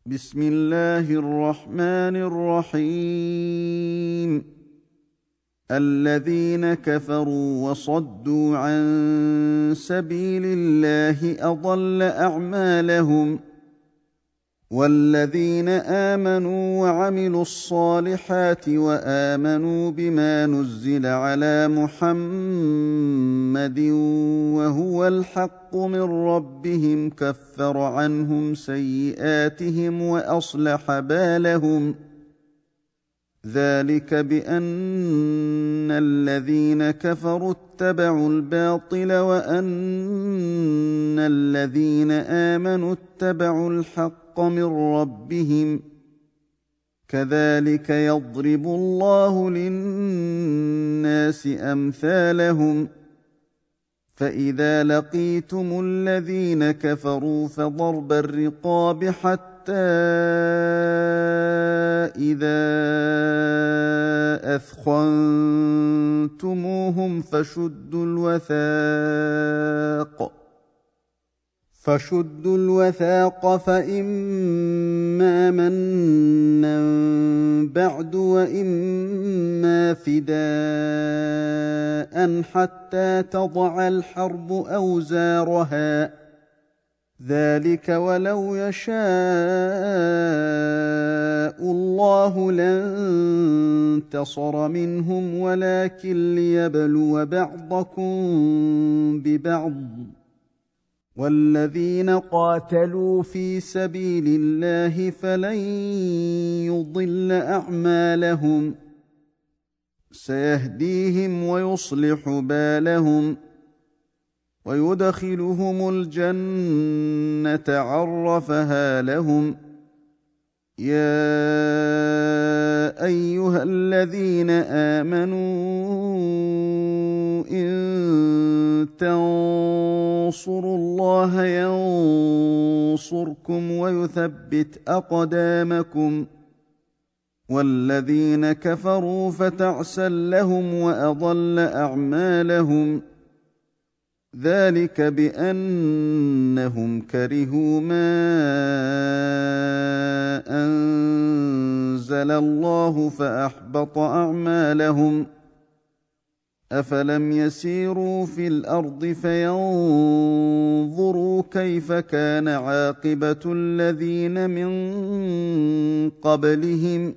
بسم الله الرحمن الرحيم. الذين كفروا وصدوا عن سبيل الله أضل أعمالهم، والذين آمنوا وعملوا الصالحات وآمنوا بما نزل على محمد وهو الحق من ربهم كفر عنهم سيئاتهم وأصلح بالهم. ذلك بأن الذين كفروا اتبعوا الباطل وأن الذين آمنوا اتبعوا الحق من ربهم، كذلك يضرب الله للناس أمثالهم. فإذا لقيتم الذين كفروا فضرب الرقاب حتى إذا أثخنتموهم فشدوا الوثاق فإما منا بعد وإما فداء حتى تضع الحرب أوزارها، ذلك ولو يشاء الله لانتصر منهم ولكن ليبلو بعضكم ببعض، والذين قاتلوا في سبيل الله فلن يضل أعمالهم، سيهديهم ويصلح بالهم ويدخلهم الجنة عرفها لهم. يا أيها الذين آمنوا إن تنصروا الله ينصركم ويثبت أقدامكم، والذين كفروا فتعسا لهم وأضل أعمالهم. ذلك بأنهم كرهوا ما أنزل الله فأحبط أعمالهم. أفلم يسيروا في الأرض فينظروا كيف كان عاقبة الذين من قبلهم،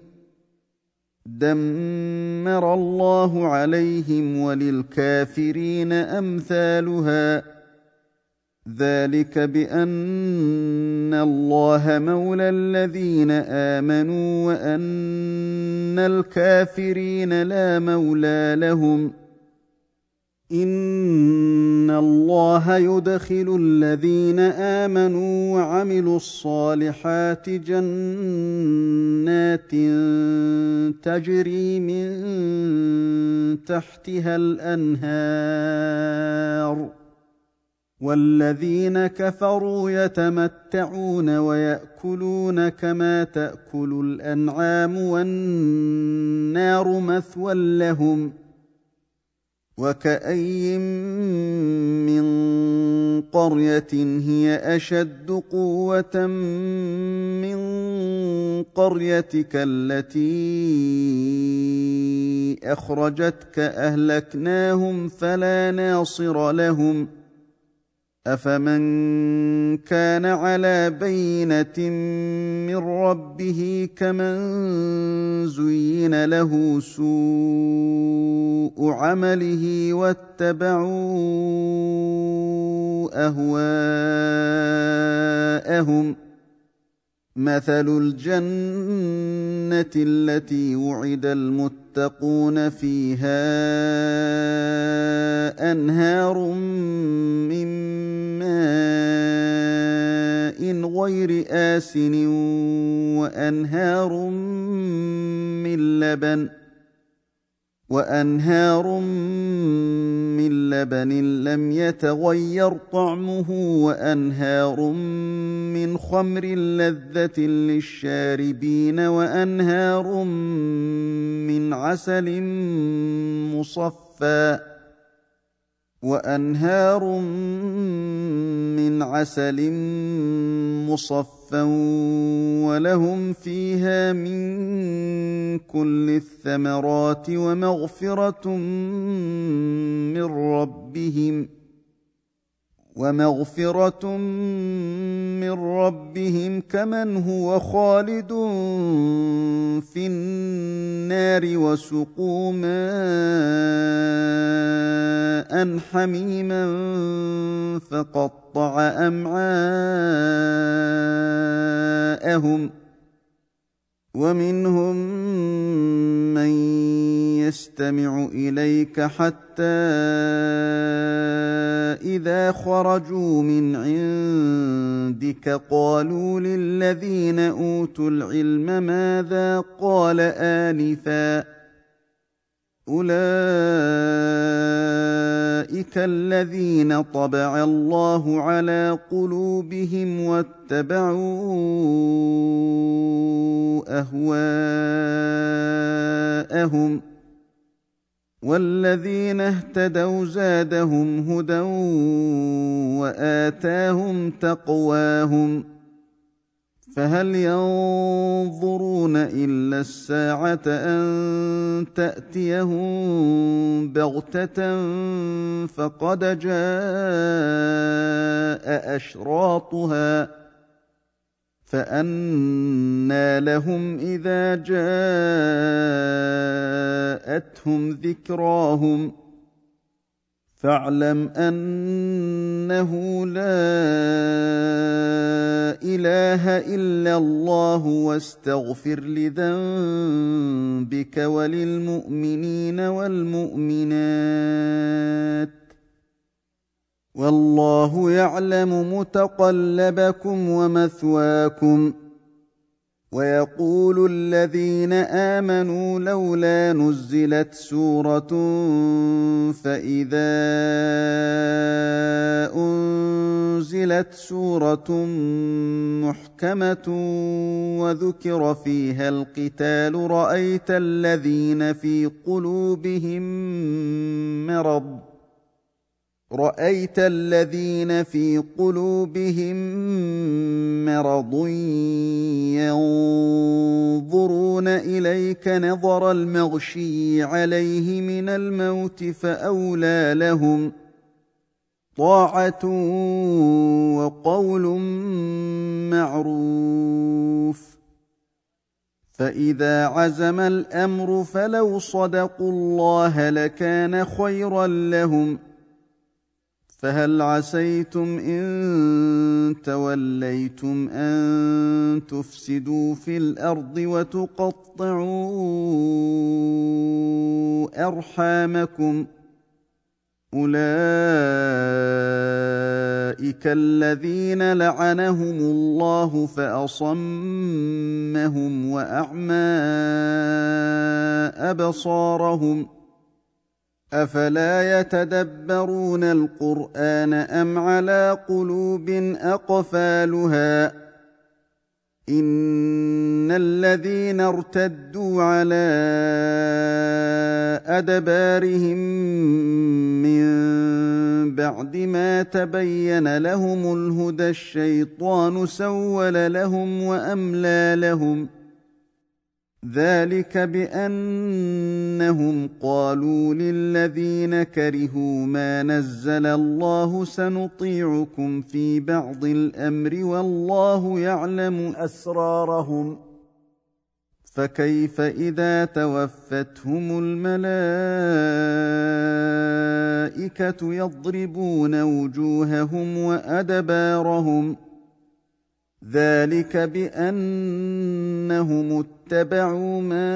دمر الله عليهم وللكافرين أمثالها. ذلك بأن الله مولى الذين آمنوا وأن الكافرين لا مولى لهم. إن الله يدخل الذين آمنوا وعملوا الصالحات جنات تجري من تحتها الأنهار، والذين كفروا يتمتعون ويأكلون كما تأكل الأنعام والنار مثوى لهم. وكأين من قرية هي أشد قوة من قريتك التي أخرجتك أهلكناهم فلا ناصر لهم. أفمن كان على بينة من ربه كمن زين له سوء عمله واتبعوا أهواءهم. مثل الجنة التي وعد المتقون فيها أنهار من ماء غير آسن وأنهار من لبن لم يتغير طعمه وأنهار من خمر لذة للشاربين وأنهار من عسل مصفى وأنهار من عسل مصفى صَفًّا وَلَهُمْ فِيهَا مِن كُلِّ الثَّمَرَاتِ وَمَغْفِرَةٌ مِّن رَّبِّهِمْ كَمَنْ هُوَ خَالِدٌ فِي النَّارِ وَسُقُوا مَاءً حَمِيمًا فَقَطَّعَ أَمْعَاءَهُمْ وَمِنْهُم مَّن يَسْتَمِعُ إِلَيْكَ حَتَّىٰ إِذَا خَرَجُوا مِنْ عِندِكَ قَالُوا لِلَّذِينَ أُوتُوا الْعِلْمَ مَاذَا قَالَ آنِفًا ۚ أُولَٰئِكَ الَّذِينَ طَبَعَ اللَّهُ عَلَىٰ قُلُوبِهِمْ وَاتَّبَعُوا أَهْوَاءَهُمْ ۚ وَالَّذِينَ اهْتَدَوْا زَادَهُمْ هُدًى وَآتَاهُمْ تَقْوَاهُمْ ۚ فَهَلْ يَنظُرُونَ إِلَّا السَّاعَةَ أَن تَأْتِيَهُم بَغْتَةً فَقَدْ جَاءَ أَشْرَاطُهَا ۚ فَأَنَّىٰ لَهُمْ إِذَا جَاءَتْهُمْ ذِكْرَاهُمْ فَاعْلَمْ أَنَّهُ لَا إِلَٰهَ إِلَّا اللَّهُ وَاسْتَغْفِرْ لِذَنبِكَ وَلِلْمُؤْمِنِينَ وَالْمُؤْمِنَاتِ ۗ وَاللَّهُ يَعْلَمُ مُتَقَلَّبَكُمْ وَمَثْوَاكُمْ. وَيَقُولُ الَّذِينَ آمَنُوا لَوْلَا نُزِّلَتْ سُورَةٌ فَإِذَا أُنزِلَتْ سُورَةٌ مُّحْكَمَةٌ وَذُكِرَ فِيهَا الْقِتَالُ رَأَيْتَ الَّذِينَ فِي قُلُوبِهِم مَّرَضٌ يَنظُرُونَ إِلَيْكَ نَظَرَ الْمَغْشِيِّ عَلَيْهِ مِنَ الْمَوْتِ فَأَوْلَىٰ لَهُمْ طَاعَةٌ وَقَوْلٌ مَّعْرُوفٌ ۚ فَإِذَا عَزَمَ الْأَمْرُ فَلَوْ صَدَقُوا اللَّهَ لَكَانَ خَيْرًا لَّهُمْ ۚ فَهَلْ عَسَيْتُمْ إِن تَوَلَّيْتُمْ أَن تُفْسِدُوا فِي الْأَرْضِ وَتُقَطِّعُوا أَرْحَامَكُمْ ۚ أُولَٰئِكَ الَّذِينَ لَعَنَهُمُ اللَّهُ فَأَصَمَّهُمْ وَأَعْمَىٰ أَبْصَارَهُمْ ۚ أَفَلَا يَتَدَبَّرُونَ الْقُرْآنَ أَمْ عَلَىٰ قُلُوبٍ أَقْفَالُهَا ۚ إِنَّ الَّذِينَ ارْتَدُّوا عَلَىٰ أَدْبَارِهِم مِّن بَعْدِ مَا تَبَيَّنَ لَهُمُ الْهُدَى الشَّيْطَانُ سَوَّلَ لَهُمْ وَأَمْلَىٰ لَهُمْ ۚ ذَٰلِكَ بِأَنَّهُمْ قَالُوا لِلَّذِينَ كَرِهُوا مَا نَزَّلَ اللَّهُ سَنُطِيعُكُمْ فِي بَعْضِ الْأَمْرِ وَاللَّهُ يَعْلَمُ أَسْرَارَهُمْ ۚ فَكَيْفَ إِذَا تَوَفَّتْهُمُ الْمَلَائِكَةُ يَضْرِبُونَ وُجُوهَهُمْ وَأَدْبَارَهُمْ ۚ ذَٰلِكَ بِأَنَّهُمُ اتَّبَعُوا مَا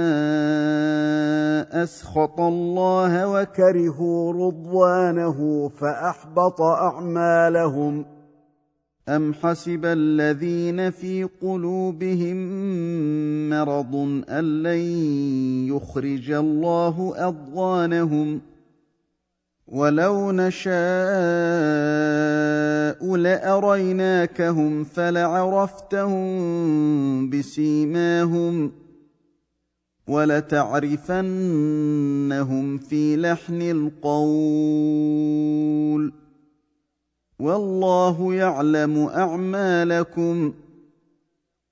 أَسْخَطَ اللَّهَ وَكَرِهُوا رِضْوَانَهُ فَأَحْبَطَ أَعْمَالَهُمْ. أَمْ حَسِبَ الَّذِينَ فِي قُلُوبِهِم مَّرَضٌ أَن لَّن يُخْرِجَ اللَّهُ أَضْغَانَهُمْ ۚ وَلَوْ نَشَاءُ لَأَرَيْنَاكَهُمْ فَلَعَرَفْتَهُم بِسِيمَاهُمْ ۚ وَلَتَعْرِفَنَّهُمْ فِي لَحْنِ الْقَوْلِ ۚ وَاللَّهُ يَعْلَمُ أَعْمَالَكُمْ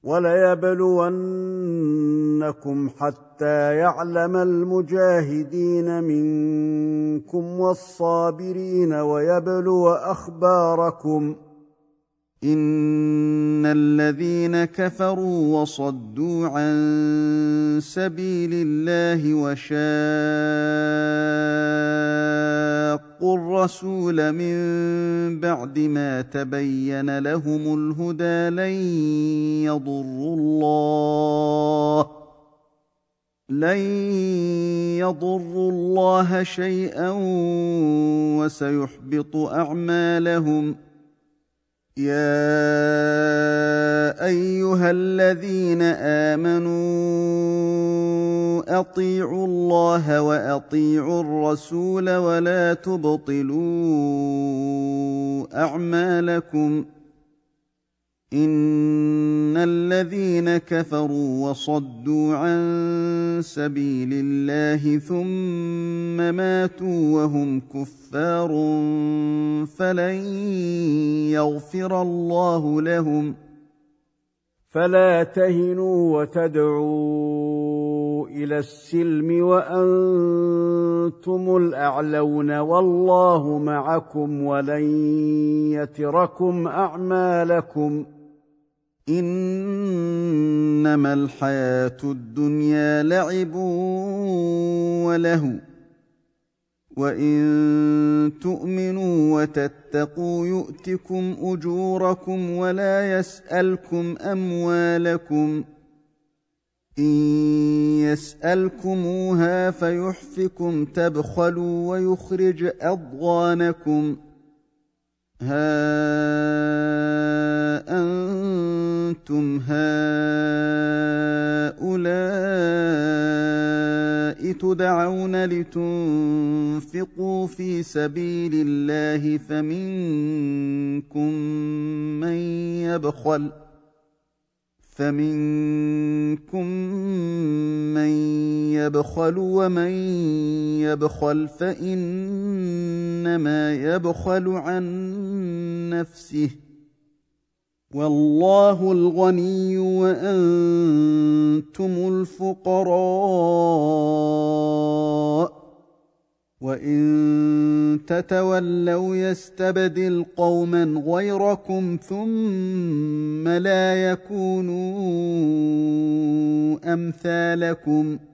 وَلَيَبْلُوَنَّكُمْ حَتَّى يَعْلَمَ الْمُجَاهِدِينَ مِنكُمْ وَالصَّابِرِينَ وَيَبْلُوَ أَخْبَارَكُمْ. إِنَّ الَّذِينَ كَفَرُوا وَصَدُّوا عَن سَبِيلِ اللَّهِ وَشَاقُّوا الرَّسُولَ مِن بَعْدِ مَا تَبَيَّنَ لَهُمُ الْهُدَىٰ لَن يَضُرُّوا اللَّهَ شَيْئًا وَسَيُحْبِطُ أَعْمَالَهُمْ. يَا أَيُّهَا الَّذِينَ آمَنُوا أَطِيعُوا اللَّهَ وَأَطِيعُوا الرَّسُولَ وَلَا تُبْطِلُوا أَعْمَالَكُمْ. إِنَّ الَّذِينَ كَفَرُوا وَصَدُّوا عَن سَبِيلِ اللَّهِ ثُمَّ مَاتُوا وَهُمْ كُفَّارٌ فَلَن يَغْفِرَ اللَّهُ لَهُمْ. فَلَا تَهِنُوا وَتَدْعُوا إِلَى السِّلْمِ وَأَنتُمُ الْأَعْلَوْنَ وَاللَّهُ مَعَكُمْ وَلَن يَتِرَكُمْ أَعْمَالَكُمْ. إِنَّمَا الْحَيَاةُ الدُّنْيَا لَعِبٌ وَلَهْوٌ وَإِن تُؤْمِنُوا وَتَتَّقُوا يُؤْتِكُمْ أُجُورَكُمْ وَلَا يَسْأَلْكُمْ أَمْوَالَكُمْ. إِن يَسْأَلْكُمُوهَا فَيُحْفِكُمْ تَبْخَلُوا وَيُخْرِجْ أَضْغَانَكُمْ. هَا أَنتُمْ هَؤُلَاءِ تُدْعَوْنَ لِتُنفِقُوا فِي سَبِيلِ اللَّهِ فَمِنكُم مَّن يَبْخَلُ وَمَن يَبْخَلْ فَإِنَّمَا يَبْخَلُ عَن نَّفْسِهِ وَاللَّهُ الْغَنِيُّ وَأَنتُمُ الْفُقَرَاءُ. وَإِن تَتَوَلَّوْا يَسْتَبْدِلْ قَوْمًا غَيْرَكُمْ ثُمَّ لَا يَكُونُوا أَمْثَالَكُمْ.